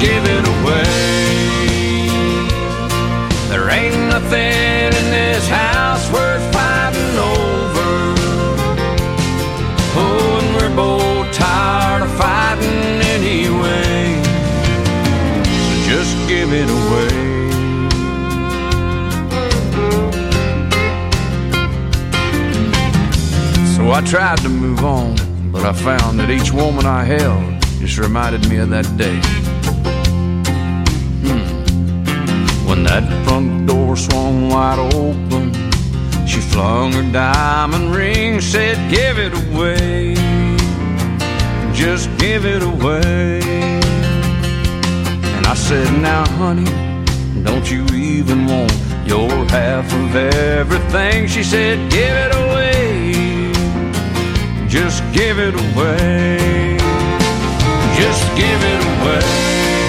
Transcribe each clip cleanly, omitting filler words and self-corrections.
give it away. There ain't nothing in this house worth fighting over. Oh, and we're both tired of fighting anyway. So just give it away. So I tried to move on, but I found that each woman I held just reminded me of that day. When that front door swung wide open, she flung her diamond ring, said, give it away, just give it away. And I said, now honey, don't you even want your half of everything? She said, give it away, just give it away, just give it away.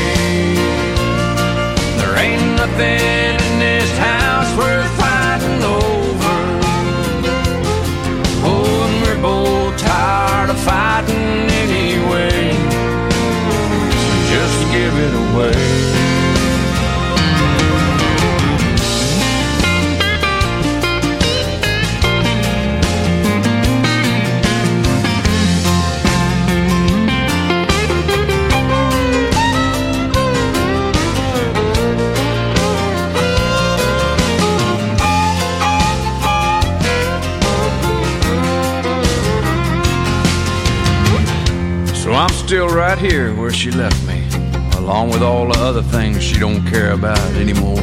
There ain't nothing in this house worth fighting over. Oh, and we're both tired of fighting anyway. So just give it away. So I'm still right here where she left me, along with all the other things she don't care about anymore.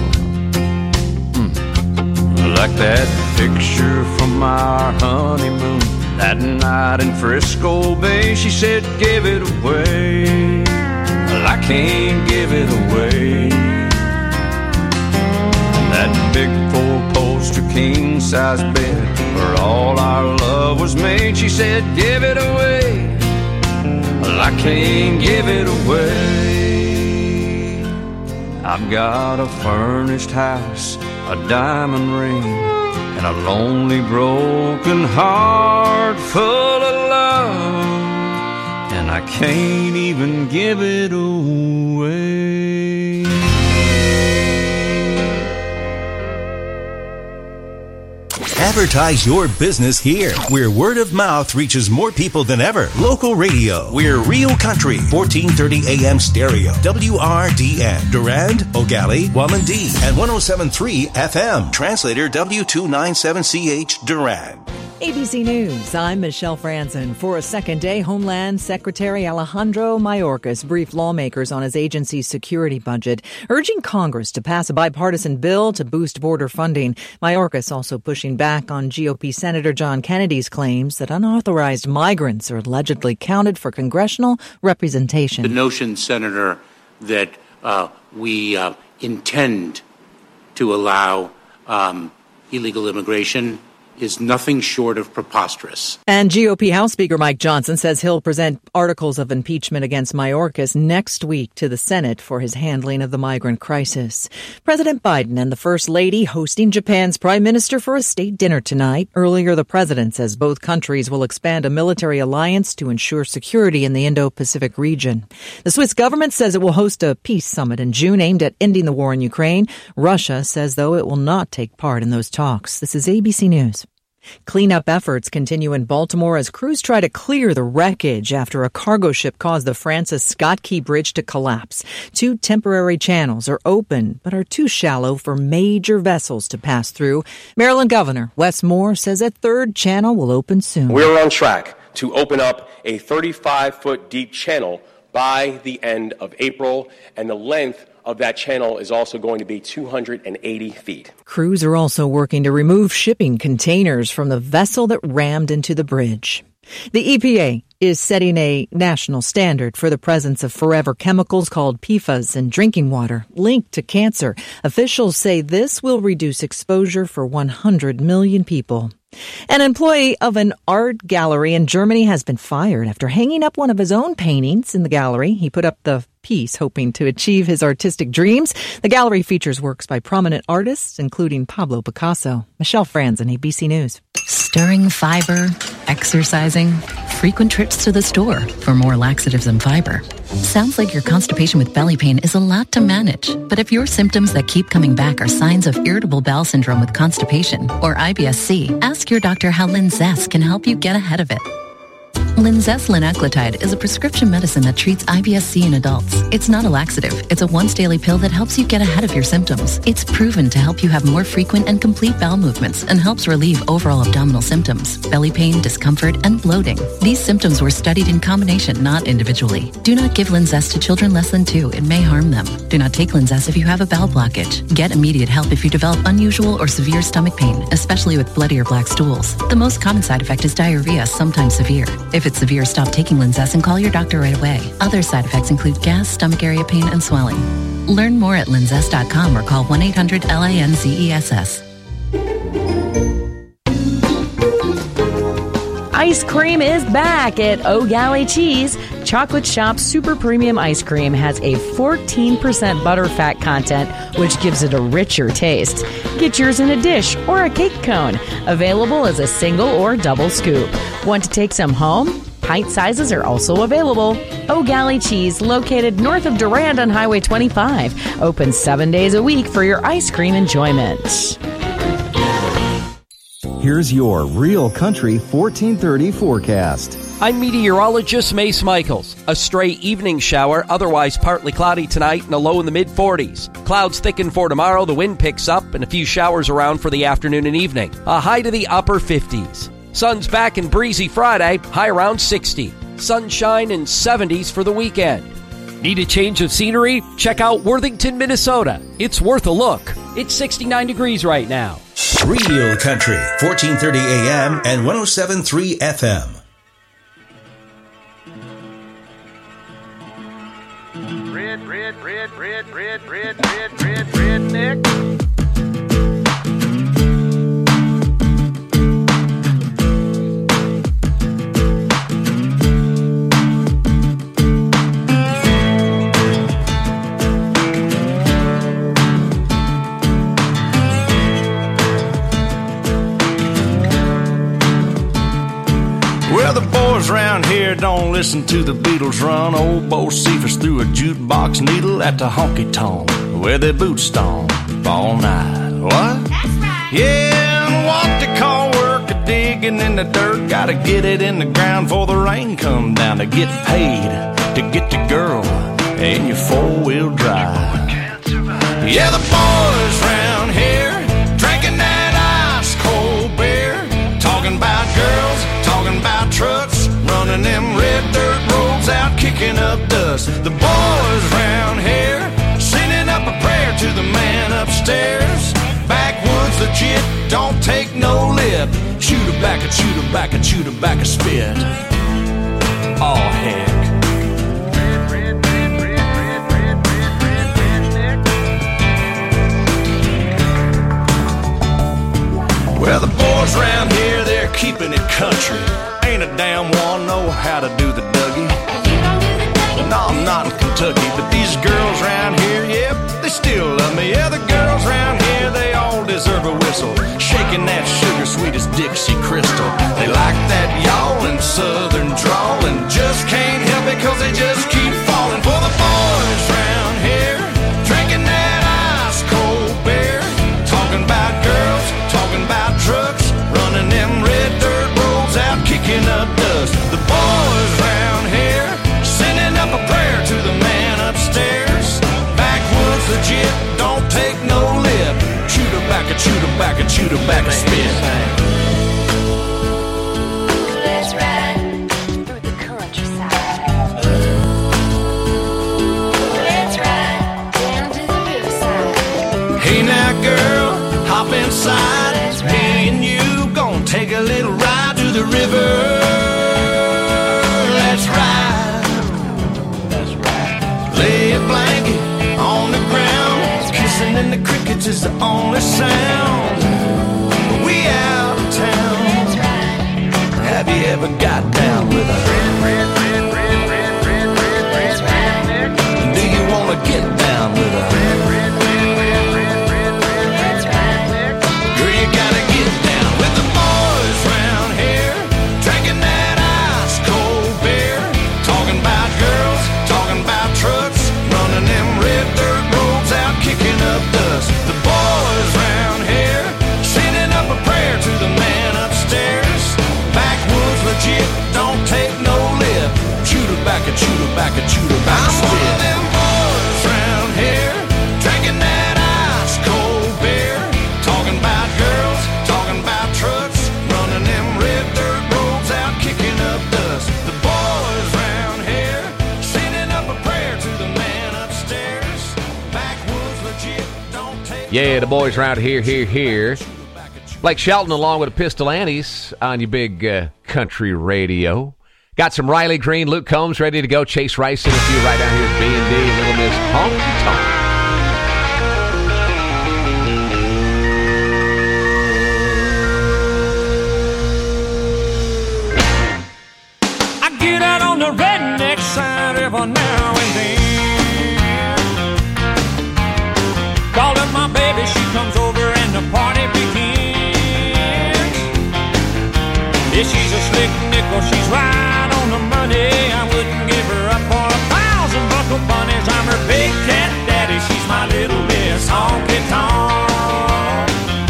Like that picture from our honeymoon, that night in Frisco Bay. She said, give it away. Well, I can't give it away. That big four-poster king-size bed where all our love was made. She said, give it away. Well, I can't give it away. I've got a furnished house, a diamond ring, and a lonely broken heart full of love, and I can't even give it away. Advertise your business here, where word of mouth reaches more people than ever. Local radio. We're Real Country, 1430 AM stereo. WRDN. Durand, Ogali, Wamandee, and 107.3 FM. Translator W297CH Durand. ABC News, I'm Michelle Franzen. For a second day, Homeland Secretary Alejandro Mayorkas briefed lawmakers on his agency's security budget, urging Congress to pass a bipartisan bill to boost border funding. Mayorkas also pushing back on GOP Senator John Kennedy's claims that unauthorized migrants are allegedly counted for congressional representation. The notion, Senator, that we intend to allow illegal immigration is nothing short of preposterous. And GOP House Speaker Mike Johnson says he'll present articles of impeachment against Mayorkas next week to the Senate for his handling of the migrant crisis. President Biden and the First Lady hosting Japan's Prime Minister for a state dinner tonight. Earlier, the president says both countries will expand a military alliance to ensure security in the Indo-Pacific region. The Swiss government says it will host a peace summit in June aimed at ending the war in Ukraine. Russia says, though, it will not take part in those talks. This is ABC News. Cleanup efforts continue in Baltimore as crews try to clear the wreckage after a cargo ship caused the Francis Scott Key Bridge to collapse. 2 temporary channels are open but are too shallow for major vessels to pass through. Maryland Governor Wes Moore says a 3rd channel will open soon. We're on track to open up a 35-foot deep channel by the end of April, and the length of that channel is also going to be 280 feet. Crews are also working to remove shipping containers from the vessel that rammed into the bridge. The EPA is setting a national standard for the presence of forever chemicals called PFAS in drinking water linked to cancer. Officials say this will reduce exposure for 100 million people. An employee of an art gallery in Germany has been fired after hanging up one of his own paintings in the gallery. He put up the peace, hoping to achieve his artistic dreams. The gallery features works by prominent artists, including Pablo Picasso. Michelle Franzen, ABC News. Stirring fiber, exercising, frequent trips to the store for more laxatives and fiber. Sounds like your constipation with belly pain is a lot to manage. But if your symptoms that keep coming back are signs of irritable bowel syndrome with constipation or IBS-C, ask your doctor how Linzess can help you get ahead of it. Linzess linaclotide is a prescription medicine that treats IBS-C in adults. It's not a laxative. It's a once-daily pill that helps you get ahead of your symptoms. It's proven to help you have more frequent and complete bowel movements and helps relieve overall abdominal symptoms, belly pain, discomfort, and bloating. These symptoms were studied in combination, not individually. Do not give Linzess to children less than 2. It may harm them. Do not take Linzess if you have a bowel blockage. Get immediate help if you develop unusual or severe stomach pain, especially with bloody or black stools. The most common side effect is diarrhea, sometimes severe. If it's severe, stop taking Linzess and call your doctor right away. Other side effects include gas, stomach area pain, and swelling. Learn more at linzess.com or call 1-800-LINZESS. Ice cream is back at O'Galley Cheese. Chocolate Shop Super Premium Ice Cream has a 14% butterfat content, which gives it a richer taste. Get yours in a dish or a cake cone. Available as a single or double scoop. Want to take some home? Pint sizes are also available. O'Galley Cheese, located north of Durand on Highway 25. Open 7 days a week for your ice cream enjoyment. Here's your Real Country 1430 forecast. I'm meteorologist Mace Michaels. A stray evening shower, otherwise partly cloudy tonight and a low in the mid-40s. Clouds thicken for tomorrow, the wind picks up, and a few showers around for the afternoon and evening. A high to the upper 50s. Sun's back and breezy Friday, high around 60. Sunshine and 70s for the weekend. Need a change of scenery? Check out Worthington, Minnesota. It's worth a look. It's 69 degrees right now. Real Country, 1430 AM and 107.3 FM. Redneck. Well, the boys round here don't listen to the Beatles run. Old Bo Cephas threw a jukebox needle at the honky-tonk where their boots stomp all night. What? That's right. Yeah, and what they call work a digging in the dirt. Gotta get it in the ground before the rain come down. To get paid, to get the girl and your four-wheel drive. Yeah, the boys round here drinking that ice-cold beer, talking about girls, talking about trucks, running them red dirt roads out, kicking up dust. The boys round here sending up a prayer to the man upstairs. Backwoods legit, don't take no lip. Chew tobacco, chew tobacco, chew tobacco, spit. Oh heck. Well, the boys round here, they're keeping it country. Ain't a damn one know how to do the Dougie. No, I'm not in Kentucky, but these girls round here, yep, they still love me. Yeah, the girls round here, they all deserve a whistle. Shaking that sugar sweet as Dixie Crystal. They like that yawling southern drawl and just can't help it cause they just keep falling for the boys round here. Drinking that ice cold beer, talking about girls, talking about trucks, running them red dirt roads out, kicking up dust. The boys round here sending up a prayer to the man upstairs. Backwoods legit, don't take no lip. Chew tobacco, chew tobacco, chew tobacco, spit. Let's ride through the countryside. Let's ride down to the riverside. Hey now girl, hop inside. Me and you gonna take a little ride to the river. Let's ride. That's right. Lay a blanket on the ground. Kissing in the crickets is the only sound. We out of town. Have you ever got down with a red? Do Yeah, the boys around here. Blake Shelton along with the Pistol Annies on your big country radio. Got some Riley Green, Luke Combs ready to go. Chase Rice in a few right down here at B&D. Little Miss Honky Tonk. I get out on the redneck side every now and then. Call up my baby, she comes over and the party begins. Yeah, she's a slick nickel, she's right on the money. I wouldn't give her up for 1,000 buckle bunnies. I'm her big cat daddy, she's my little Miss Honky Tonk.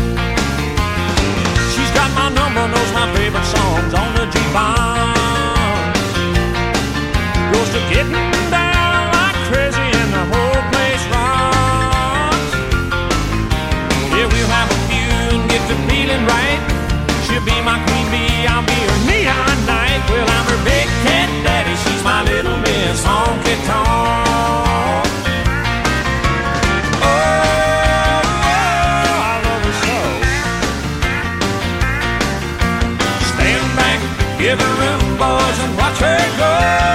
She's got my number, knows my favorite songs on the jukebox. Goes to getting down like crazy and the whole place rocks. Yeah, we'll have a few and get to feeling right. She'll be my queen bee, I'll be her neon knight. Well, I'm her big cat daddy, she's my little Miss Honky Tonk. Oh, I love her so. Stand back, give her room, boys, and watch her go.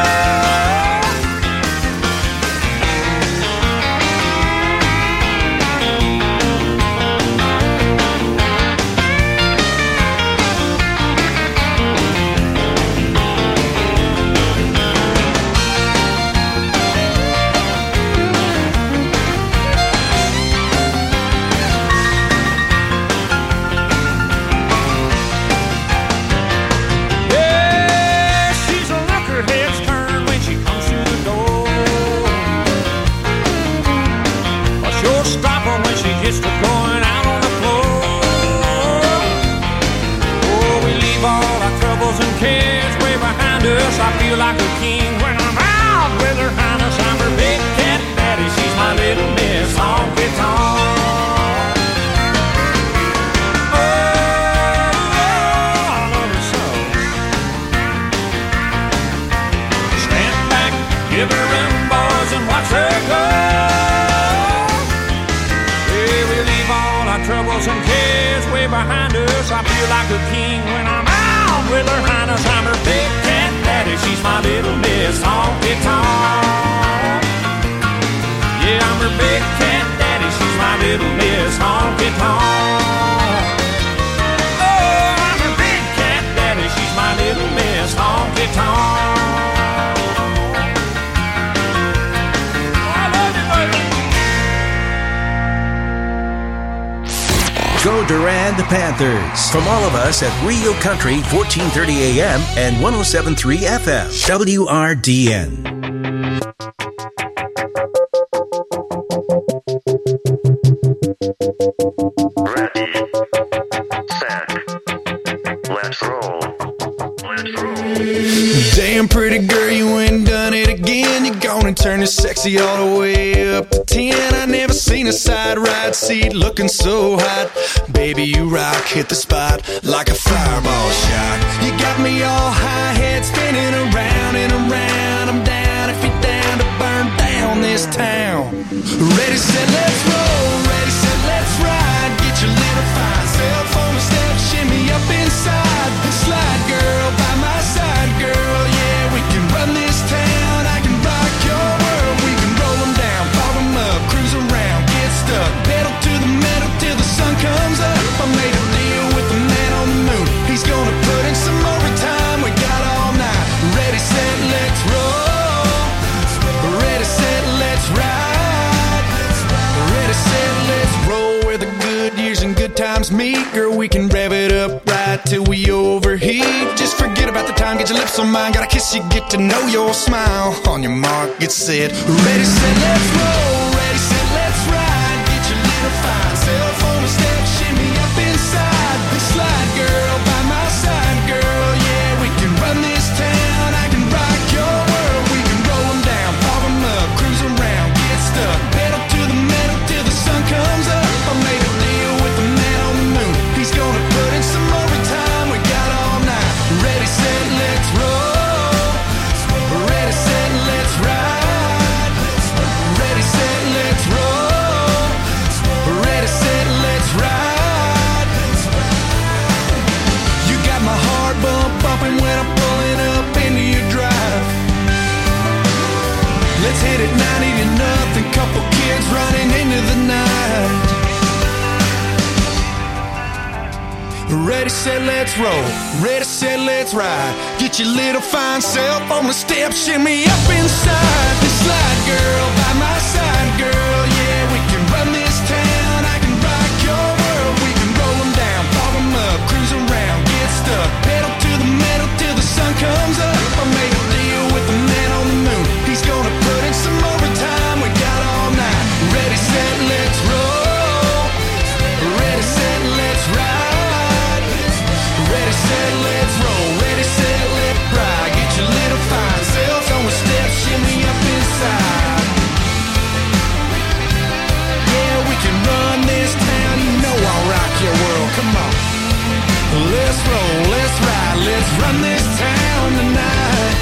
Gets to going out on the floor. Oh, we leave all our troubles and cares way behind us. I feel like a king when I'm out with her highness. I'm her big cat daddy, she's my little Miss Honky Tonk. Oh, I love her so. Stand back, give her room, boys, and watch her go. Troubles and cares way behind us. I feel like a king when I'm out with her highness. I'm her big cat daddy, she's my little Miss Honky Tonk. Yeah, I'm her big cat daddy, she's my little Miss Honky Tonk. Oh, I'm her big cat daddy, she's my little Miss Honky Tonk. Go Durand Panthers. From all of us at Rio Country, 1430 AM and 107.3 FM. WRDN. Ready, set, let's roll. Damn pretty girl, you ain't done it again. You're gonna turn this sexy all the way up to 10. I never seen a side ride seat looking so hot. Baby, you rock, hit the spot like a fireball shot. You got me all high head spinning around and around. I'm down if you're down to burn down this town. Ready, set, let's roll. Ready, set, let's ride. Get your little fine self on the step, shimmy up inside. Slide, girl, by my side, girl. Yeah, we can run this town. I can rock your world. We can roll them down, pop them up, cruise around, get stuck. Pedal to the metal till the sun comes up. I made a deal with the man on the moon. He's gonna put in some overtime. We got all night. Ready, set, let's roll. Ready, set, let's ride. Ready, set, let's roll. Where the good years and good times meet. Girl, we can rev it up right till we overheat. Just forget about the time, get your lips on mine. Gotta kiss you, get to know your smile. On your mark, get set. Ready, set, let's roll. Ready, set, let's ride. Get your little fine self on the step, shimmy up inside. Slide, girl, by my side, girl. Yeah, we can run this town. I can rock your world. We can roll them down, pop them up, cruise around, get stuck. Pedal to the metal till the sun comes up. I made a deal with the man on the moon. He's gonna put in some overtime. We got all night. Ready, set, let's roll. Ready, set, let's ride. Ready, set, Ready, set, let's roll. Ready, set, let's ride. Get your little fine self on the steps, shimmy up inside. This slide, girl, by my side, girl. Yeah, we can run this town. I can rock your world. We can roll them down, fog them up, cruise around, get stuck. Pedal to the metal till the sun comes up. I made a deal with the man on the moon. He's gonna put in some overtime. We got all night. Ready, set, let's roll. Ready, set, let's ride. Ready, set, let's roll. Ready, set, let's ride. Get your little fine selves on the steps, shimmy up inside. Yeah, we can run this town. You know I'll rock your world. Come on. Let's roll, let's ride, let's run this town tonight.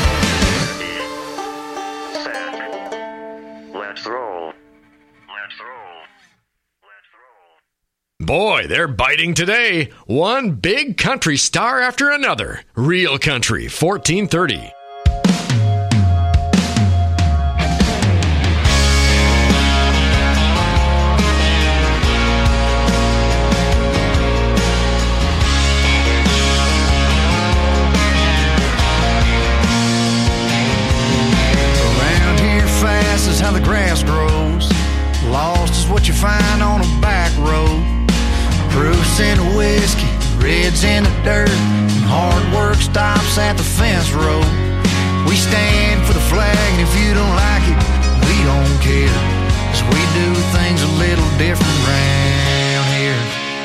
Let's roll. Boy, they're biting today. One big country star after another. Real Country, 1430. Around here fast is how the grass grows. Lost is what you find on a back road. Proofs in the whiskey, reds in the dirt, and hard work stops at the fence road. We stand for the flag, and if you don't like it, we don't care, 'cause we do things a little different round here.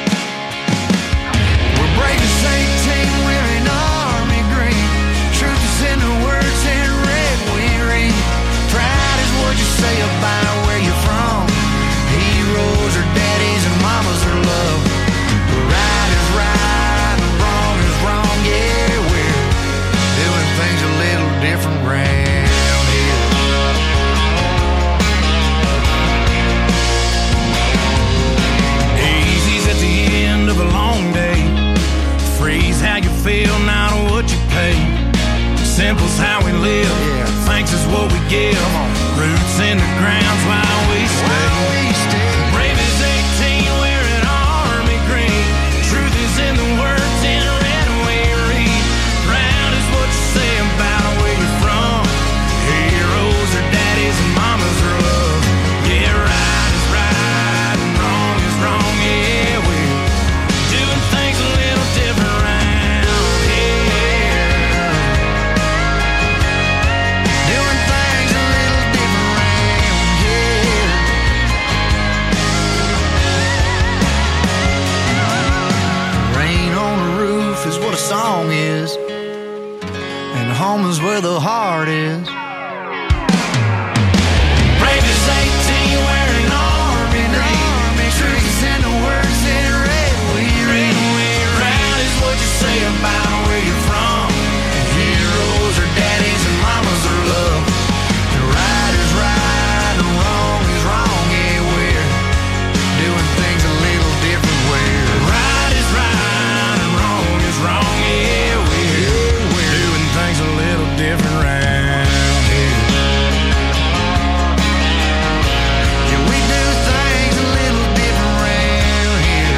We're breakers 18 wearing army green. Truth is in the words in red we read. Pride is what you say about where you're from. Heroes are daddies and mamas are love. Right is right and wrong is wrong. Yeah, we're doing things a little different round here. Easy's at the end of a long day. Freeze how you feel, not what you pay. Simple's how we live. Thanks is what we give. Roots in the ground's why we stay. Brave as 18 wearing army green. Truth is in the words in red we read. Proud is what you say about where you're from. Heroes are daddies and mamas are love. Yeah, right is right and wrong is wrong. Yeah, we're doing things a little different round here. Doing things a little different round here. Rain on the roof is what a song is, and home is where the heart is. Brave as 18 wearing army green. Truth is in the words in red we read. Proud is what you say about where you're from. Heroes are daddies and mamas are love. And right is right and wrong is wrong. Yeah, we're doing things a little different. Where right is right and wrong is wrong. Yeah, we're doing things a little different round here. Yeah, we do things a little different round here.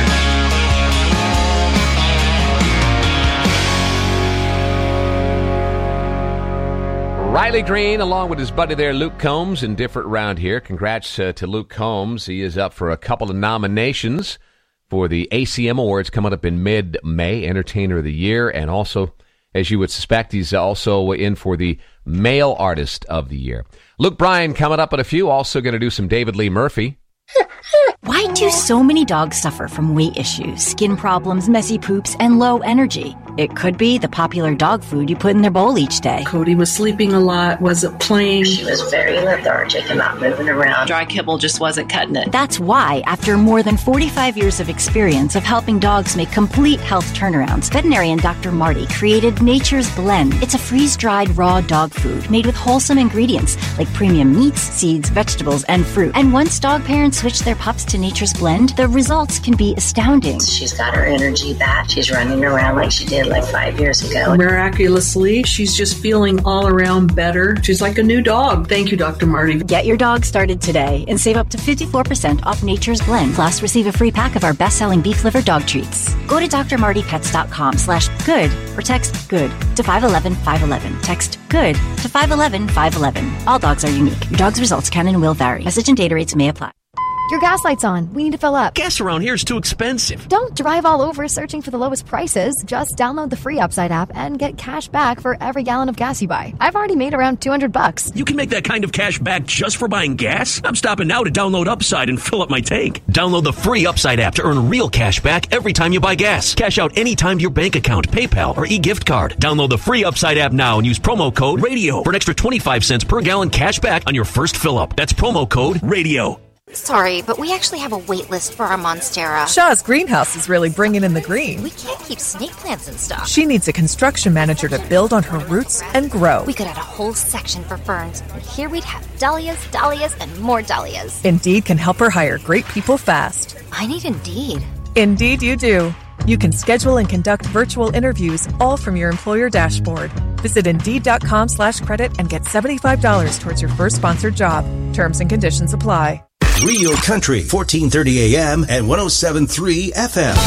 Riley Green, along with his buddy there, Luke Combs, in Different Round Here. Congrats to Luke Combs. He is up for a couple of nominations for the ACM Awards coming up in mid-May, Entertainer of the Year, and also, as you would suspect, he's also in for the Male Artist of the Year. Luke Bryan coming up at a few, also going to do some David Lee Murphy. Why do so many dogs suffer from weight issues, skin problems, messy poops, and low energy? It could be the popular dog food you put in their bowl each day. Cody was sleeping a lot, wasn't playing. She was very lethargic and not moving around. Dry kibble just wasn't cutting it. That's why, after more than 45 years of experience of helping dogs make complete health turnarounds, veterinarian Dr. Marty created Nature's Blend. It's a freeze-dried raw dog food made with wholesome ingredients like premium meats, seeds, vegetables, and fruit. And once dog parents switch their pups to Nature's Blend, the results can be astounding. She's got her energy back. She's running around like she did did like 5 years ago. Miraculously, she's just feeling all around better. She's like a new dog. Thank you, Dr. Marty. Get your dog started today and save up to 54% off Nature's Blend. Plus, receive a free pack of our best-selling beef liver dog treats. Go to drmartypets.com/good or text GOOD to 511-511. Text GOOD to 511-511. All dogs are unique. Your dog's results can and will vary. Message and data rates may apply. Your gas light's on. We need to fill up. Gas around here is too expensive. Don't drive all over searching for the lowest prices. Just download the free Upside app and get cash back for every gallon of gas you buy. I've already made around $200. You can make that kind of cash back just for buying gas? I'm stopping now to download Upside and fill up my tank. Download the free Upside app to earn real cash back every time you buy gas. Cash out anytime to your bank account, PayPal, or e-gift card. Download the free Upside app now and use promo code RADIO for an extra 25 cents per gallon cash back on your first fill up. That's promo code RADIO. Sorry, but we actually have a wait list for our Monstera. Shaw's greenhouse is really bringing in the green. We can't keep snake plants in stock. She needs a construction manager to build on her roots and grow. We could add a whole section for ferns, and here we'd have dahlias, dahlias, and more dahlias. Indeed can help her hire great people fast. I need Indeed. Indeed you do. You can schedule and conduct virtual interviews all from your employer dashboard. Visit Indeed.com/credit and get $75 towards your first sponsored job. Terms and conditions apply. Real Country, 1430 AM and 107.3 FM.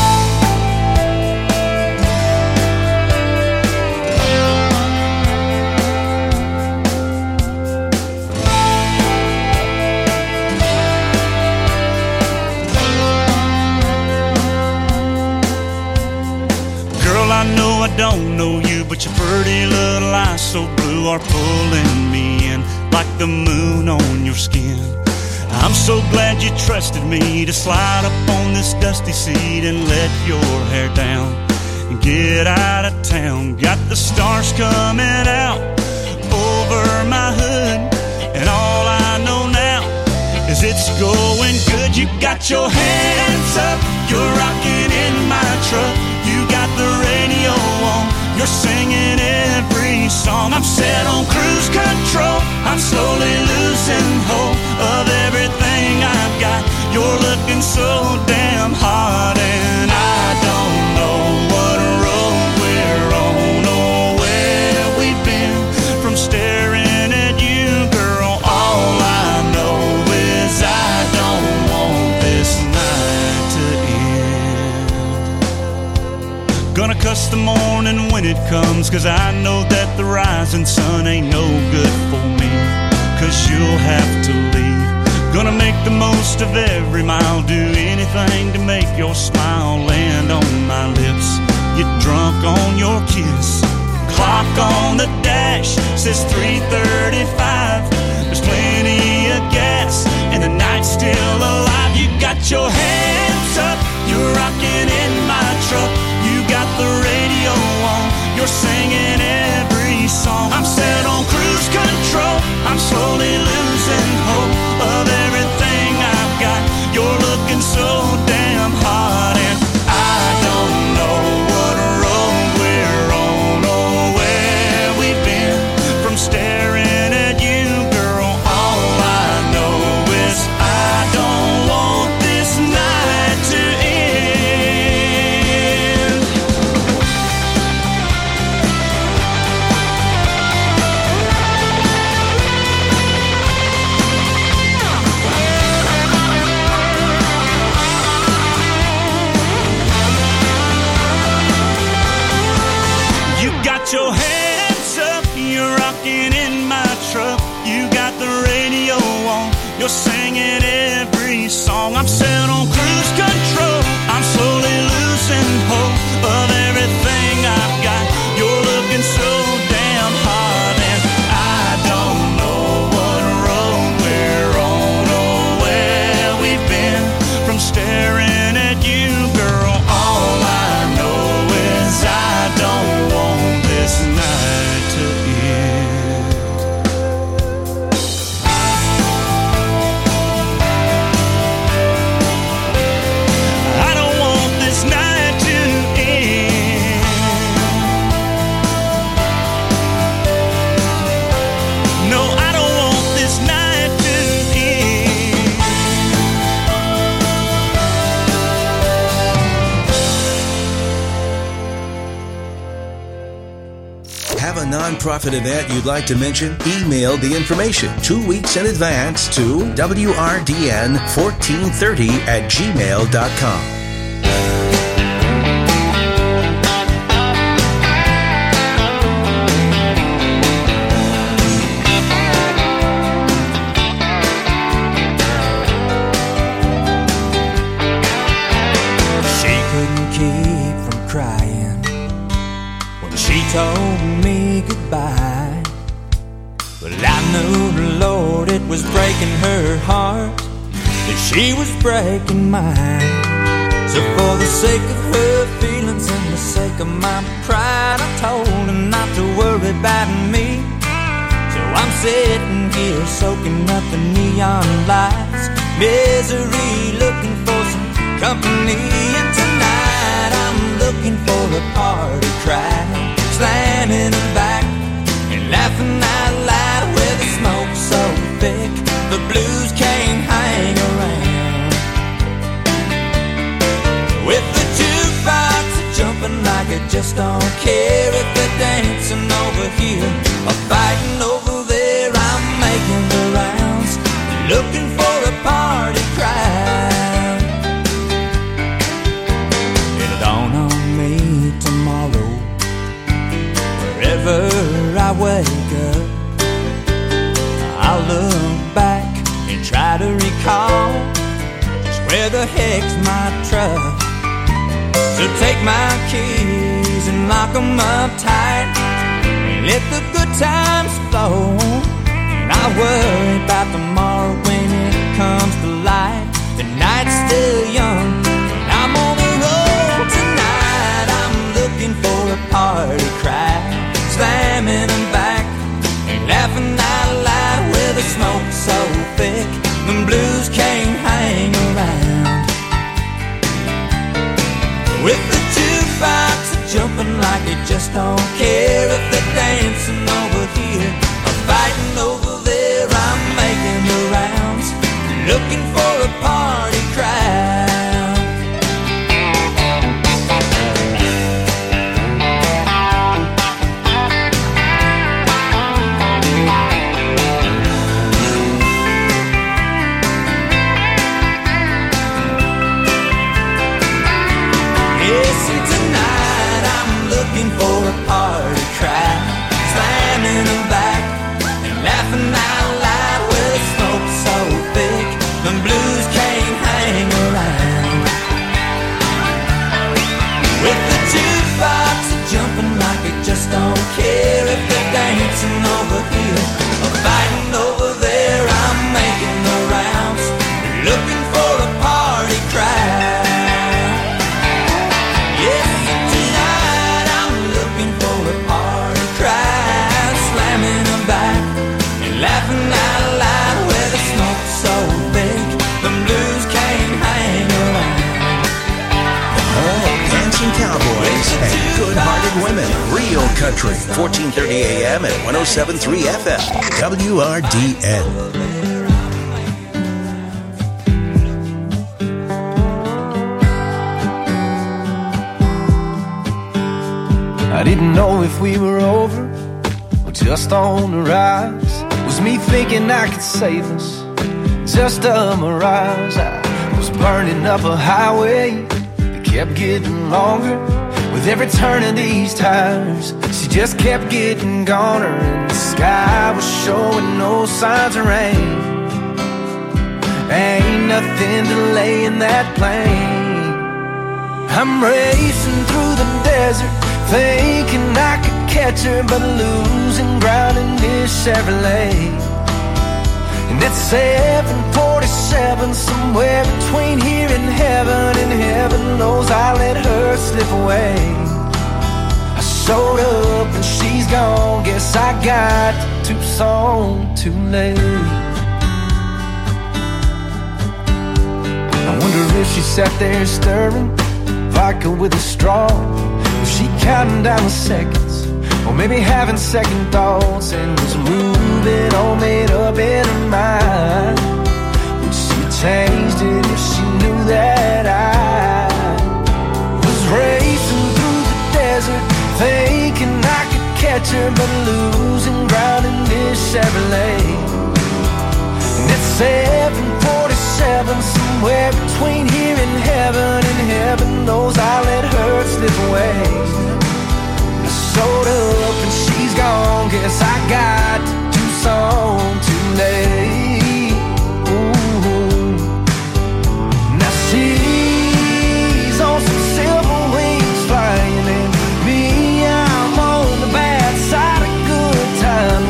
Girl, I know I don't know you, but your pretty little eyes so blue are pulling me in like the moon on your skin. I'm so glad you trusted me to slide up on this dusty seat and let your hair down and get out of town. Got the stars coming out over my hood, and all I know now is it's going good. You got your hands up, you're rocking in my truck. You got the radio on, you're singing every song. I'm set on cruise control, I'm slowly losing hope of everything I've got. You're looking so damn hot, and I don't know what road we're on or where we've been from staring at you, girl. All I know is I don't want this night to end. Gonna cuss the morning when it comes, 'cause I know that the rising sun ain't no good for me, 'cause you'll have to leave. Gonna make the most of every mile, do anything to make your smile land on my lips. Get drunk on your kiss. Clock on the dash says 3:35. There's plenty of gas and the night's still alive. You got your hands up, you're rocking in my truck. You got the radio on, you're singing every song. I'm set on cruise control, I'm slowly losing hope of everything I've got. You're looking so damn hot, and I don't know what road we're on or where we've been from staring at you, girl. All I know is I don't want this night to end. You got your hands up, you're rocking in my truck. You got the radio on, you're singing every song. I'm set on cruise control, I'm slowly losing hope of everything I've got. You're looking so damn hot, and I don't know what road we're on or where we've been from staring at you, girl. All I know is I don't want this night to end. I don't want this night to end. nonprofit event you'd like to mention? Email the information 2 weeks in advance to wrdn1430@gmail.com. Told me goodbye, but I knew the Lord, it was breaking her heart, that she was breaking mine. So for the sake of her feelings and the sake of my pride, I told her not to worry about me. So I'm sitting here soaking up the neon lights, misery, looking for some company. And tonight I'm looking for a party cry, slamming her back and laughing out loud with the smoke so thick the blues can't hang around. With the jukebox jumping like it just don't care, if they're dancing over here or fighting over there, I'm making the rounds looking for a party crowd. It'll dawn on me tomorrow, wherever I wake up, I'll look back and try to recall just where the heck's my truck. So take my keys and lock them up tight and let the good times flow. And I worry about tomorrow when it comes to light. The night's still young and I'm on the road tonight. I'm looking for a party crowd, slamming them back and laughing out loud with the smoke so thick the blues can't hang around. With the jukebox jumping like it just don't care, if they're dancing over here or fighting over there, I'm making the rounds looking for a party crowd. For a party crowd, slamming them back and laughing out loud with smoke so thick the blues can't hang around. With the jukebox jumping like it just don't care, if they're dancing over here or fighting over there, I'm making the rounds looking for a party crowd. Laughing out loud with the smoke so big the blues can't hang around. Dancing cowboys and good-hearted women. Real country, 1430 AM and 107.3 FM. WRDN. I didn't know if we were over or just on the rise. Was me thinking I could save us, just a mirage. I was burning up a highway that kept getting longer with every turn of these tires. She just kept getting goner, and the sky was showing no signs of rain. Ain't nothing delaying that plane. I'm racing through the desert, thinking I could catch her, but losing ground in this Chevrolet. And it's 747, somewhere between here and heaven knows I let her slip away. I showed up and she's gone, guess I got to Tucson too late. I wonder if she sat there stirring vodka with a straw, was she counting down the seconds, or maybe having second thoughts, and was moving all made up in her mind? Would she changed it if she knew that I was racing through the desert, thinking I could catch catch her, but losing ground in this Chevrolet. And it's 747, somewhere between here and heaven knows I let her slip away. I showed up and she's gone, guess I got to Tucson too late. Ooh. Now she's on some silver wings flying, and me, I'm on the bad side of good time,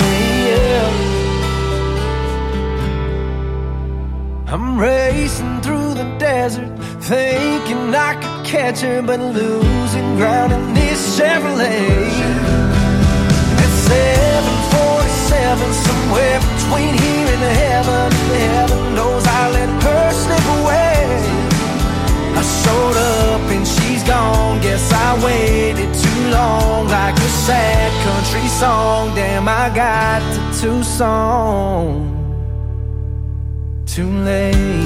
yeah. I'm racing through the desert, thinking I could catch her, but losing ground in this Chevrolet. It's 747, somewhere between here and heaven knows I let her slip away. I showed up and she's gone, guess I waited too long, like a sad country song. Damn, I got to Tucson too late.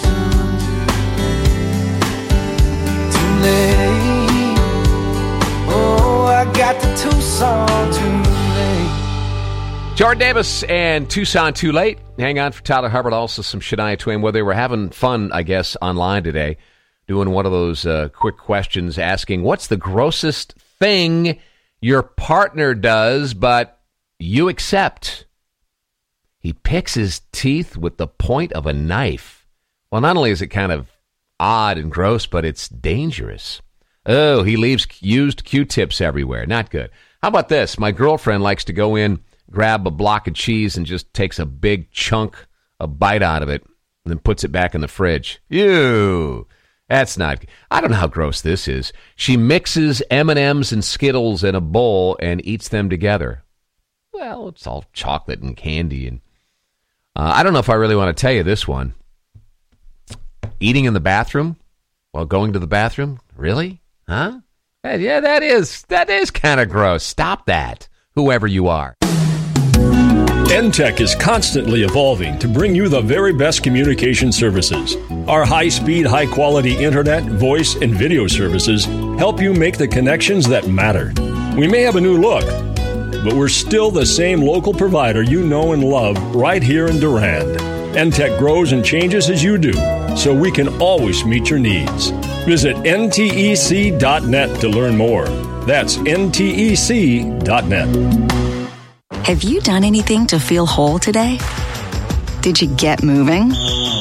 Oh, I got to Tucson too late. Jordan Davis and Tucson Too Late. Hang on for Tyler Hubbard. Also some Shania Twain. Well, they were having fun, I guess, online today, doing one of those quick questions, asking, what's the grossest thing your partner does but you accept? He picks his teeth with the point of a knife. Well, not only is it kind of odd and gross, but it's dangerous. Oh, he leaves used Q-tips everywhere. Not good. How about this? My girlfriend likes to go in, grab a block of cheese, and just takes a big chunk, a bite out of it, and then puts it back in the fridge. Ew. That's not... I don't know how gross this is. She mixes M&Ms and Skittles in a bowl and eats them together. Well, it's all chocolate and candy. And I don't know if I really want to tell you this one. Eating in the bathroom while going to the bathroom? Really? Huh? Yeah, that is kind of gross. Stop that, whoever you are. NTech is constantly evolving to bring you the very best communication services. Our high-speed, high-quality internet, voice, and video services help you make the connections that matter. We may have a new look, but we're still the same local provider you know and love right here in Durand. NTech grows and changes as you do, so we can always meet your needs. Visit ntec.net to learn more. That's ntec.net. Have you done anything to feel whole today? Did you get moving?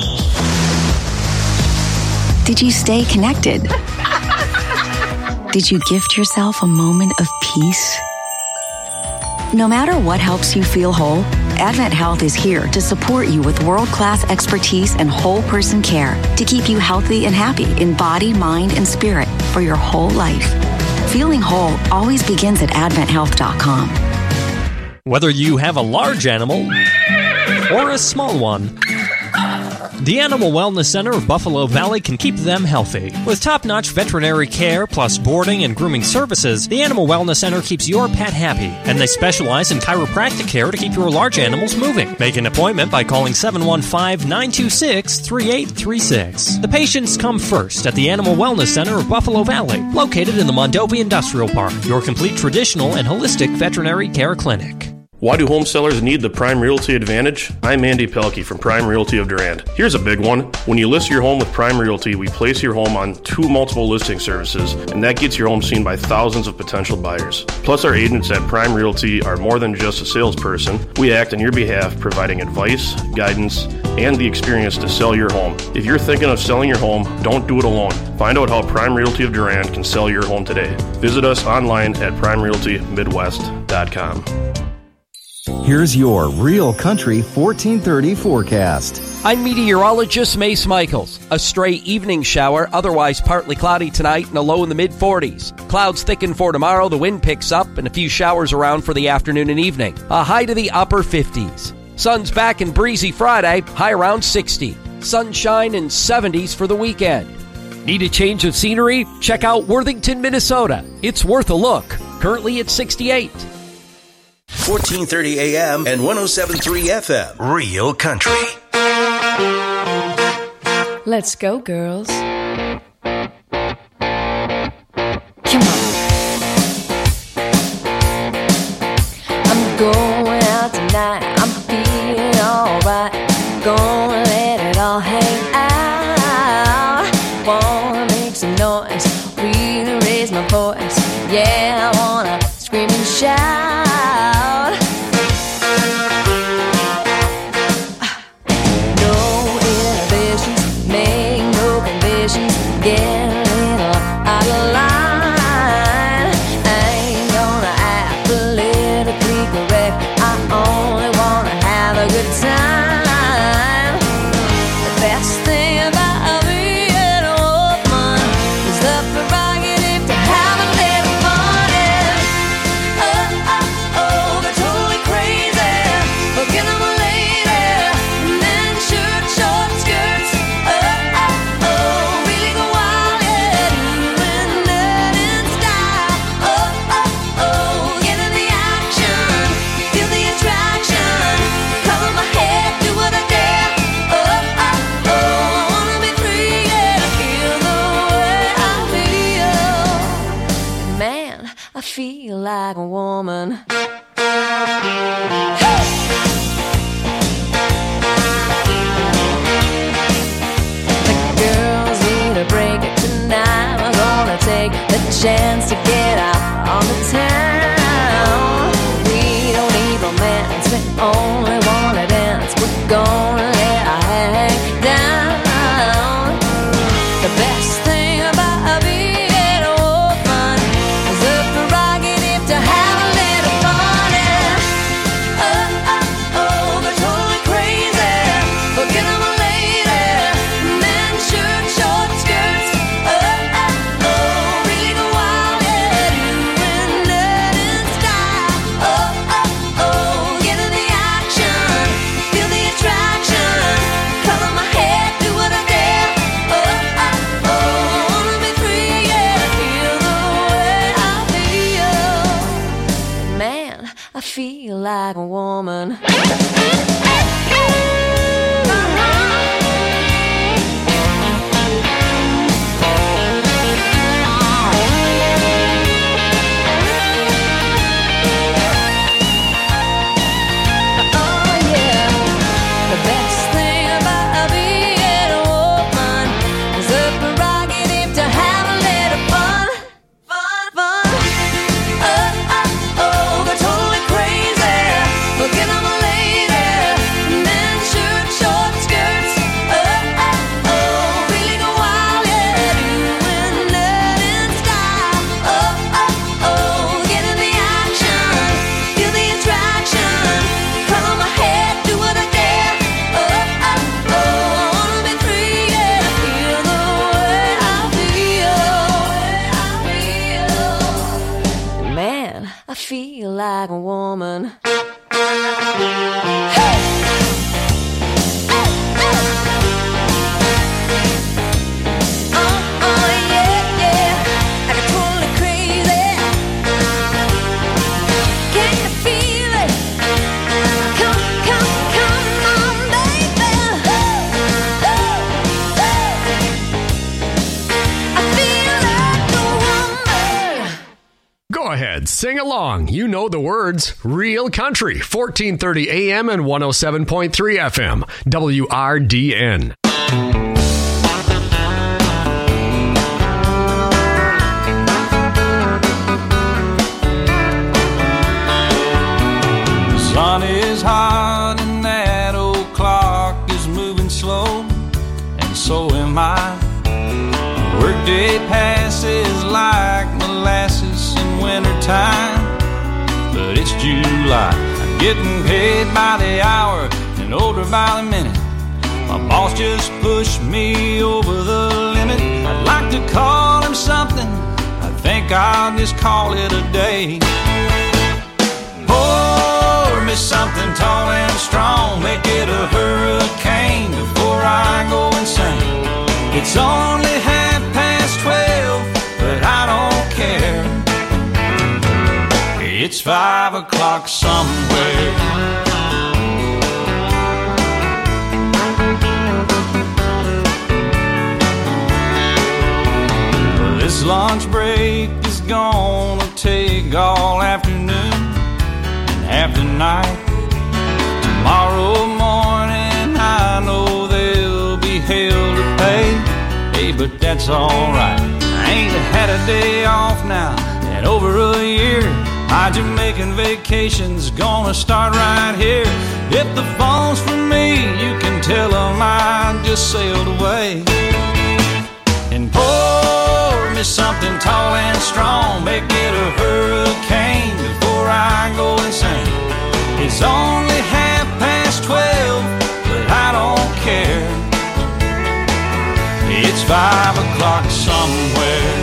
Did you stay connected? Did you gift yourself a moment of peace? No matter what helps you feel whole, Advent Health is here to support you with world-class expertise and whole person care to keep you healthy and happy in body, mind, and spirit for your whole life. Feeling whole always begins at AdventHealth.com. Whether you have a large animal or a small one, the Animal Wellness Center of Buffalo Valley can keep them healthy. With top-notch veterinary care plus boarding and grooming services, the Animal Wellness Center keeps your pet happy, and they specialize in chiropractic care to keep your large animals moving. Make an appointment by calling 715-926-3836. The patients come first at the Animal Wellness Center of Buffalo Valley, located in the Mondovi Industrial Park, your complete traditional and holistic veterinary care clinic. Why do home sellers need the Prime Realty Advantage? I'm Andy Pelkey from Prime Realty of Durand. Here's a big one. When you list your home with Prime Realty, we place your home on 2 multiple listing services, and that gets your home seen by thousands of potential buyers. Plus, our agents at Prime Realty are more than just a salesperson. We act on your behalf, providing advice, guidance, and the experience to sell your home. If you're thinking of selling your home, don't do it alone. Find out how Prime Realty of Durand can sell your home today. Visit us online at primerealtymidwest.com. Here's your Real Country 1430 forecast. I'm meteorologist Mace Michaels. A stray evening shower, otherwise partly cloudy tonight and a low in the mid-40s. Clouds thicken for tomorrow, the wind picks up, and a few showers around for the afternoon and evening. A high to the upper 50s. Sun's back and breezy Friday, high around 60. Sunshine and 70s for the weekend. Need a change of scenery? Check out Worthington, Minnesota. It's worth a look. Currently at 68. 1430 AM and 107.3 FM. Real Country. Let's go, girls. Come on. hang out. Wanna make some noise, really raise my voice. Yeah, I wanna scream and shout. No inhibitions, make no conditions. Get a little out of line. I ain't gonna act politically correct. I only wanna have a good time. The best thing about being a woman is the prerogative to have a little fun. And they're totally crazy, forget I'm a lady. Men short skirts. Really go wild, yeah, doing that in style. Get in the action, feel the attraction. Cover my head, do what I dare. I wanna be free, yeah, to feel the way I feel. Man, I feel like a woman. Girls need a break tonight. We're gonna take the chance to get out on the town. We don't need romance, we only wanna dance. We're gonna let our hang down. The best thing about being a woman is the prerogative to have a little fun. And they're totally crazy, forget I'm a lady. Men short skirts. Really go wild, yeah, doing that in style. Get in the action, feel the attraction. Color my head, do what I dare. Wanna be free, yeah, to feel the way I feel. Man, I feel like a woman. The best thing about being a woman is the prerogative to have a little fun. They're totally crazy, forget I'm a lady. Men short skirts. Really go wild, yeah, doing that in style. Get in the action, feel the attraction. Color my head, do what I dare. I wanna be free, yeah, to feel the way I feel. Man, I feel like a woman. I get totally crazy. Can you feel it? Come on, baby. I feel like a woman. Go ahead, sing along. You know the words. Real Country, 1430 AM and 107.3 FM, WRDN. The sun is hot and that old clock is moving slow, and so am I. Workday passes like molasses in wintertime, but it's July. I'm getting paid by the hour and older by the minute. My boss just pushed me over the limit. I'd like to call him something, I think I'll just call it a day. Pour me something tall and strong, make it a hurricane before I go insane. It's only 12:30, but I don't care. It's 5 o'clock somewhere. This lunch break is gonna take all afternoon and half the night. Tomorrow morning I know they'll be Hey, but that's alright. I ain't had a day off now in over a year. My Jamaican vacation's gonna start right here. If the phone's for me, you can tell them I just sailed away. And pour me something tall and strong, make it a hurricane before I go insane. It's only 12:30, but I don't care. It's 5 o'clock somewhere.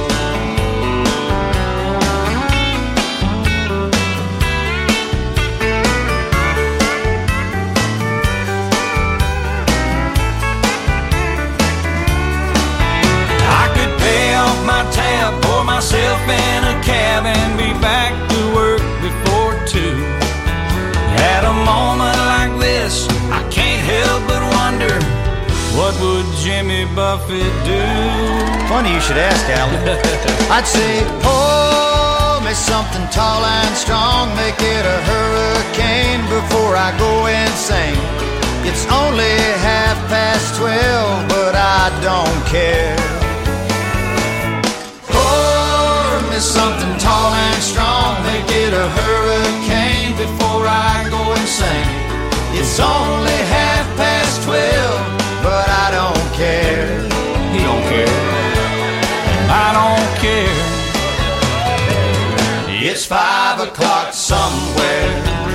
I could pay off my tab, pour myself in a cab, and be back to work before 2. At a moment like this, I can't help but wonder, what would Jimmy Buffett do? Funny you should ask, Alan. I'd say, pour me something tall and strong, make it a hurricane before I go insane. It's only 12:30, but I don't care. Pour me something tall and strong, make it a hurricane before I go insane. It's only 12:30, but I don't care. He don't care. I don't care. It's 5 o'clock somewhere.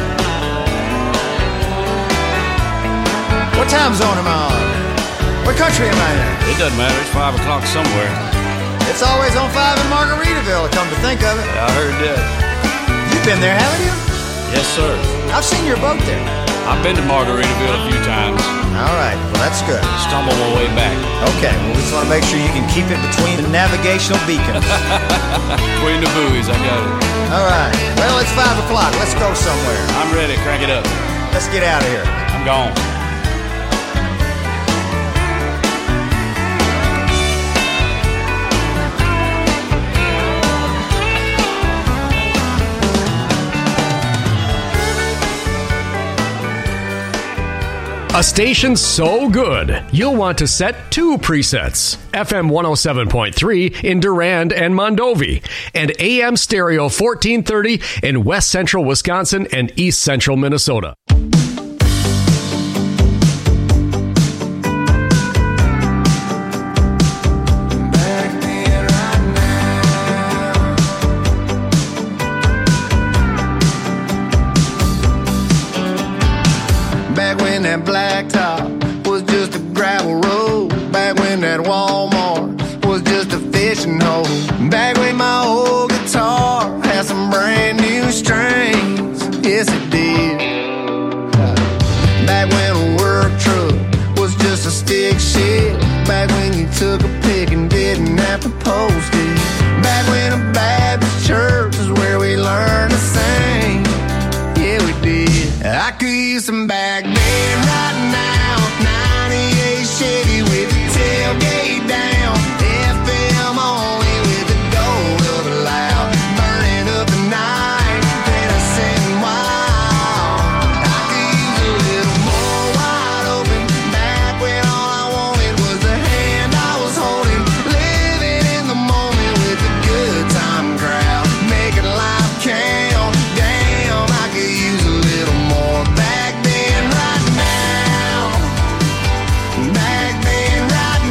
What time zone am I on? What country am I in? It doesn't matter. It's 5 o'clock somewhere. It's always on 5 in Margaritaville, come to think of it. I heard that. You've been there, haven't you? Yes, sir. I've seen your boat there. I've been to Margaritaville a few times. All right, well, that's good. Stumble my way back. Okay, well, we just want to make sure you can keep it between the navigational beacons. Between the buoys, I got it. All right, well, it's 5 o'clock. Let's go somewhere. I'm ready. Crank it up. Let's get out of here. I'm gone. A station so good, you'll want to set 2 presets. FM 107.3 in Durand and Mondovi, and AM stereo 1430 in West Central Wisconsin and East Central Minnesota. That blacktop was just a gravel road. Back when that Walmart was just a fishing hole. Back when my old guitar had some brand new strings. Yes, it did. Back when a work truck was just a stick shift. Back when you took a pic and didn't have to post it. Back when a Baptist church is where we learned to sing. Yeah, we did. I could use some back then right now. 98 Chevy with the tailgate down. FM only with the gold of the loud. Burning up the night, then I sitting wild. I could use a little more wide open. Back when all I wanted was the hand I was holding. Living in the moment with the good time crowd. Making life count. Damn, I could use a little more back then, right now. Back then, right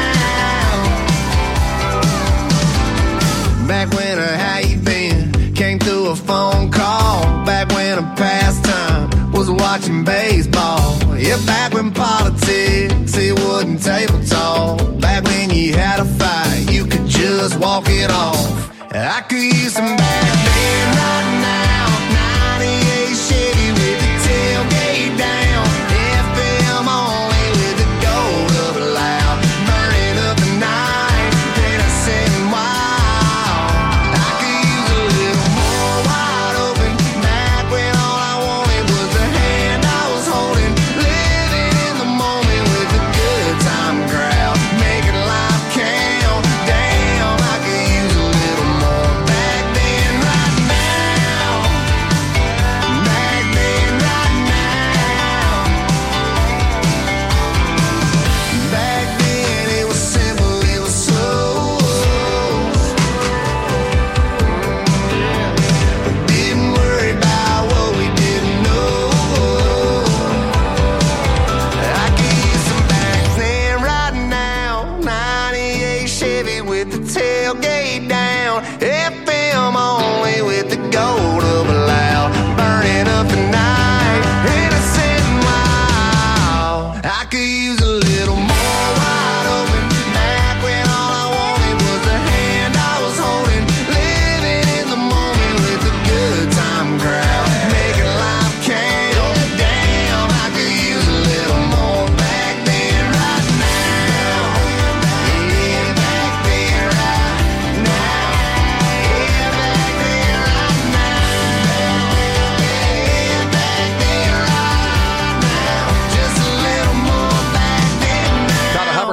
now. Back when a how you been came through a phone call. Back when a pastime was watching baseball. Yeah, back when politics, it wasn't table talk. Back when you had a fight, you could just walk it off. I could use some back then, right now. 98 Chevy with the tailgate down. FM only with the gold of the loud. Burning up the night, then I sitting wild. I could use a little more wide open. Back when all I wanted was the hand I was holding. Living in the moment with the good time crowd. Making life count. Damn, I could use a little more back then, right now.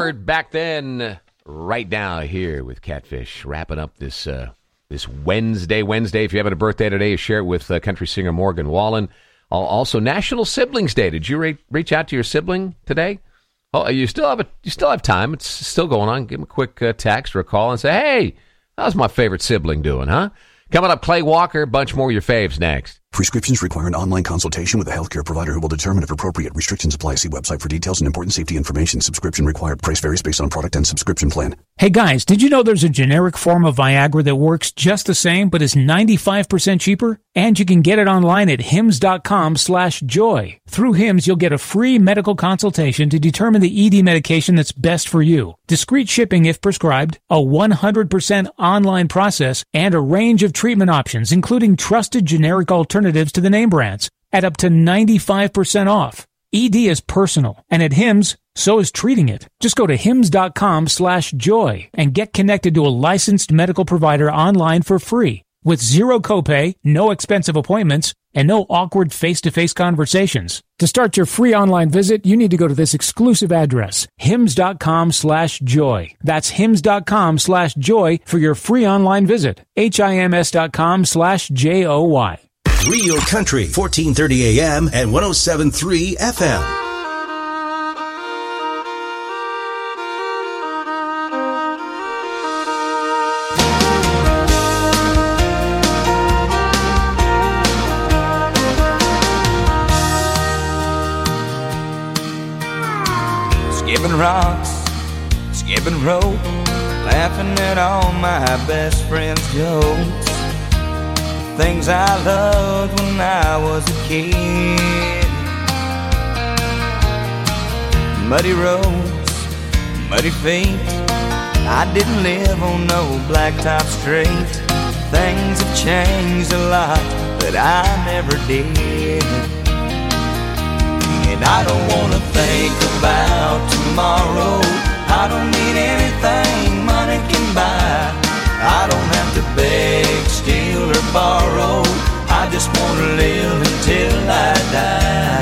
heard back then, right now here with Catfish, wrapping up this Wednesday. If you have a birthday today, share it with country singer Morgan Wallen. Also, National Siblings Day. Did you reach out to your sibling today? Oh, you still have time. It's still going on. Give him a quick text or a call and say, hey, how's my favorite sibling doing, huh? Coming up, Clay Walker, a bunch more of your faves next. Prescriptions require an online consultation with a healthcare provider who will determine if appropriate. Restrictions apply. See website for details and important safety information. Subscription required. Price varies based on product and subscription plan. Hey guys, did you know there's a generic form of Viagra that works just the same but is 95% cheaper? And you can get it online at hims.com/joy. Through Hims, you'll get a free medical consultation to determine the ED medication that's best for you. Discreet shipping if prescribed, a 100% online process, and a range of treatment options, including trusted generic alternatives to the name brands, at up to 95% off. ED is personal, and at Hims, so is treating it. Just go to hims.com/joy and get connected to a licensed medical provider online for free, with zero copay, no expensive appointments, and no awkward face-to-face conversations. To start your free online visit, you need to go to this exclusive address, hims.com/joy. That's hims.com/joy for your free online visit. HIMS.com/JOY. Real Country, 1430 AM and 107.3 FM. Skipping rocks, skipping rope, laughing at all my best friends' jokes. Things I loved when I was a kid. Muddy roads, muddy feet. I didn't live on no blacktop street. Things have changed a lot, but I never did. And I don't wanna think about tomorrow. I don't need anything money can buy. I don't have to beg, steal, or borrow. I just want to live until I die.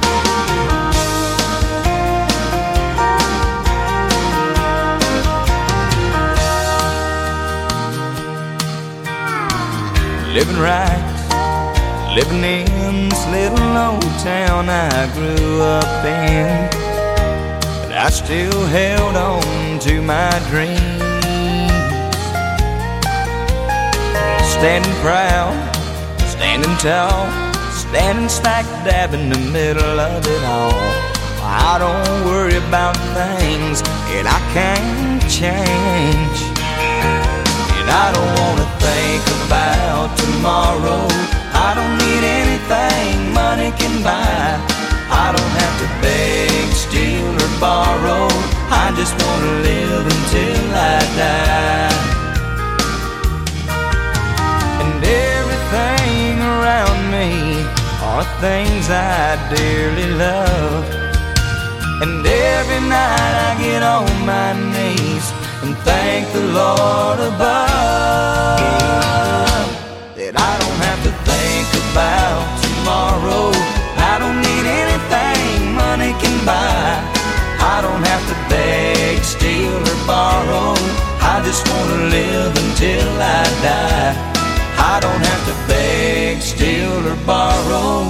Living right, living in this little old town I grew up in. But I still held on to my dreams. Standing proud, standing tall, standing smack dab in the middle of it all. I don't worry about things that I can't change. And I don't wanna think about tomorrow. I don't need anything money can buy. I don't have to beg, steal, or borrow. I just wanna live until I die. Everything around me are things I dearly love. And every night I get on my knees and thank the Lord above that I don't have to think about tomorrow. I don't need anything money can buy. I don't have to beg, steal, or borrow. I just want to live until I die. I don't have to beg, steal, or borrow.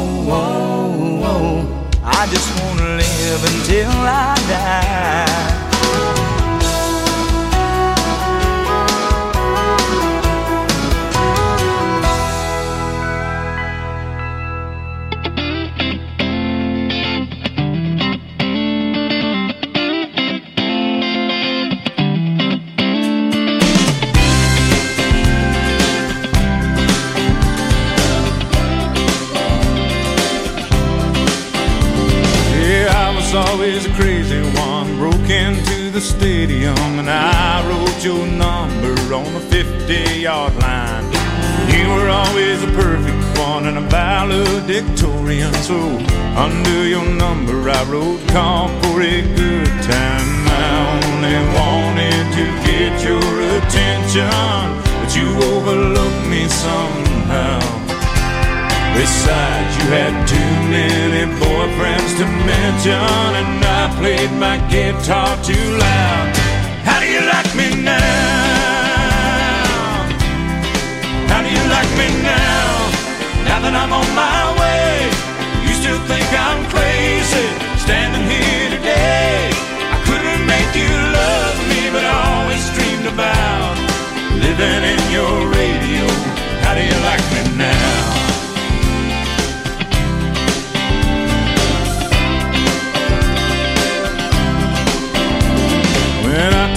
I just want to live until I die. Always a crazy one, broke into the stadium and I wrote your number on the 50-yard line. You were always a perfect one and a valedictorian, so under your number I wrote call for a good time. I only wanted to get your attention, but you overlooked me somehow. Besides, you had too many boyfriends to mention, and I played my guitar too loud.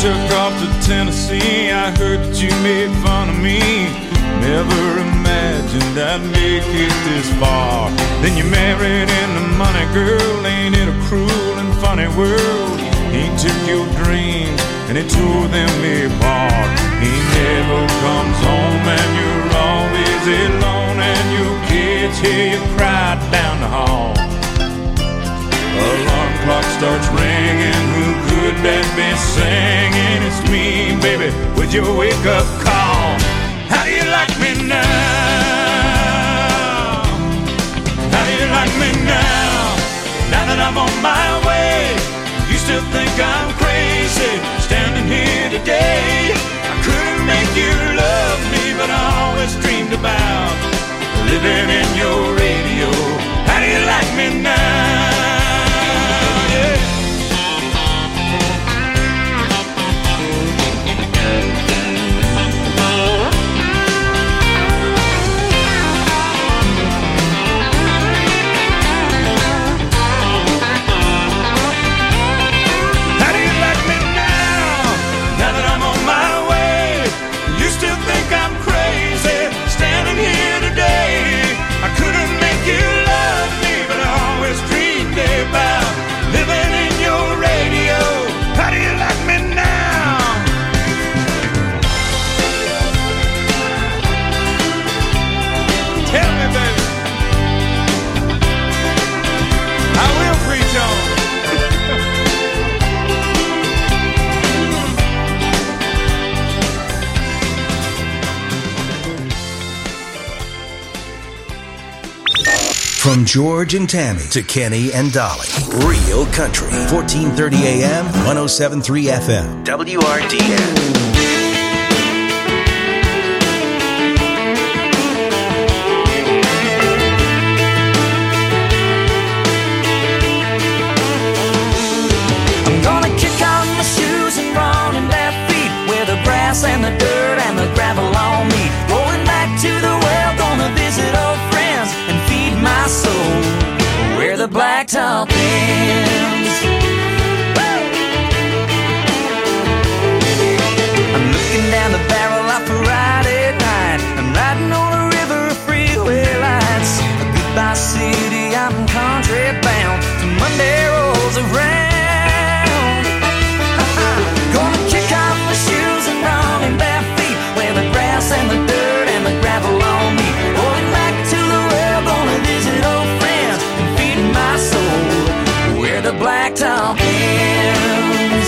took off to Tennessee, I heard that you made fun of me. Never imagined I'd make it this far. Then you married into money, girl. Ain't it a cruel and funny world? He took your dreams and he tore them apart. He never comes home and you're always alone, and your kids hear you cry down the hall. Alarm clock starts ringing, who could that be singing? It's me, baby, with your wake-up call. How do you like me now? How do you like me now? Now that I'm on my way, you still think I'm crazy, standing here today. I couldn't make you love me, but I always dreamed about living in your radio. How do you like me now? From George and Tammy to Kenny and Dolly. Real Country. 1430 AM, 107.3 FM. WRDN. And the dirt and the gravel on me. Going back to the well, gonna visit old friends and feed my soul where the blacktop ends. I'm looking down the barrel of a Friday night. I'm riding on a river of freeway lights. A goodbye city, I'm country bound till Monday rolls around. Gonna kick off my shoes and run in bare feet where the grass and the dirt and the gravel on me. Going back to the well, gonna visit old friends and feed my soul where the blacktop ends.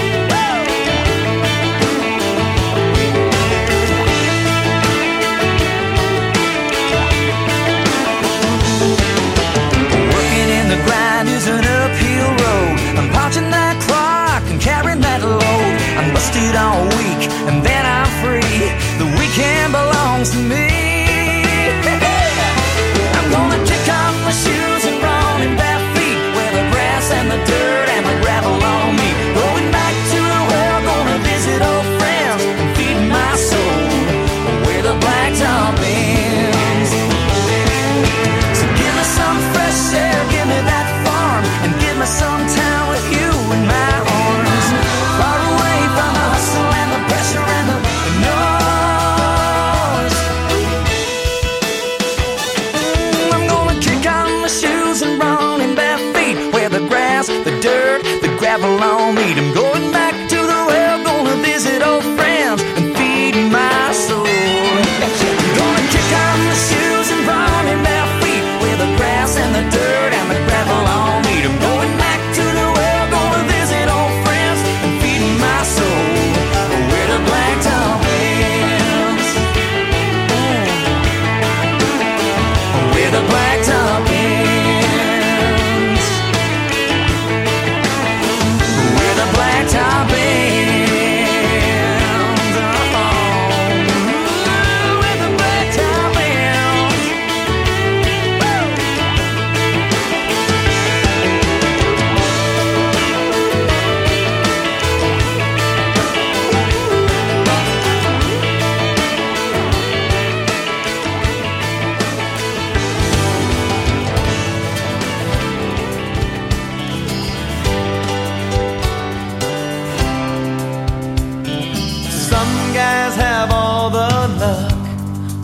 Working in the grind is an uphill road. I'm punching that clock and carrying that load. I'm busted all week and then I'm free. The weekend belongs to me. I'm gonna kick off my shoes and run in bare feet where the grass and the dirt and the gravel on me. Going back to the well, gonna visit old friends and feed my soul where the blacktop ends. So give me some fresh air, give me that farm, and give me some time with you in my arms. Far away from the hustle and the pressure and the noise.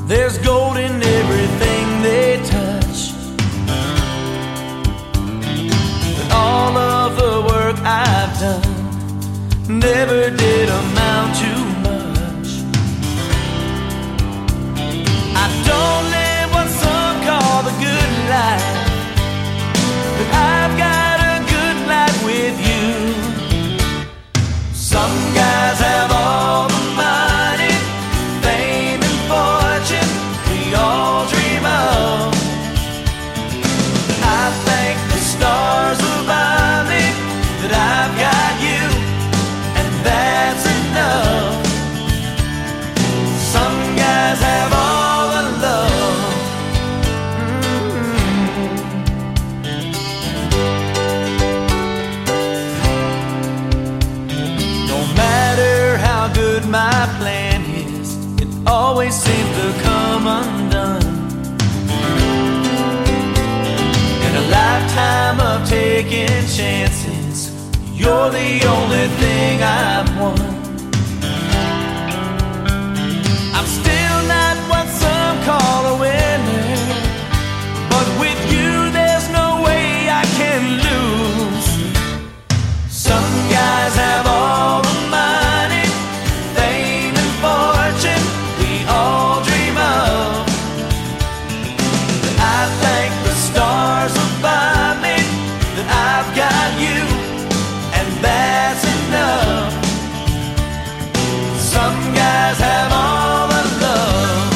There's gold in everything they touch. But all of the work I've done never did amount to much. I don't live what some call the good life, but I've got a good life with you. Some guys have all the money, fame and fortune we all dream of. I thank the stars above me that I've got you, and that's enough. Some guys have all the love. No matter how good my plan is, it always seems to come undone. In a lifetime of taking chances, you're the only thing I've won. I'm still not what some call a winner, but with you there's no way I can lose. Some guys have all the money, fame and fortune we all dream of. But I thank the stars above me that I've got you, and that's enough. Some guys have all the love.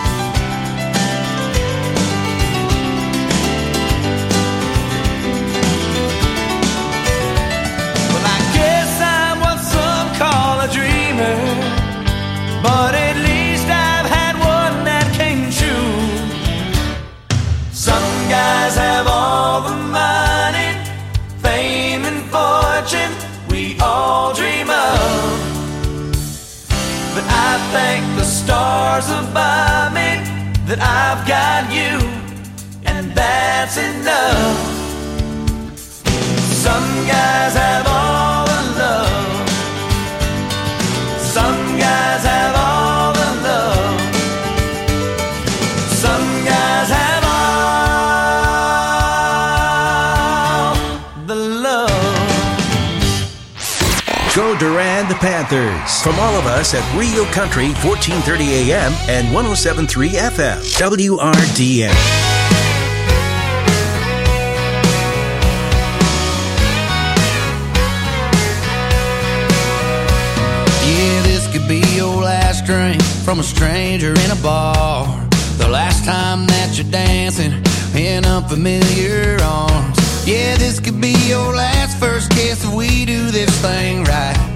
Well, I guess I'm what some call a dreamer, but at least I've had one that came true. Some guys have all the money, fame and fortune we all dream of. But I thank the stars above me that I've got you, and that's enough. Some guys have all the love. Some guys have all the love. Some guys have all the love. Go Durand the Panthers. From all of us at Real Country 1430 AM and 107.3 FM. WRDN. Yeah, this could be your last drink from a stranger in a bar. The last time that you're dancing in unfamiliar arms. Yeah, this could be your last first kiss if we do this thing right.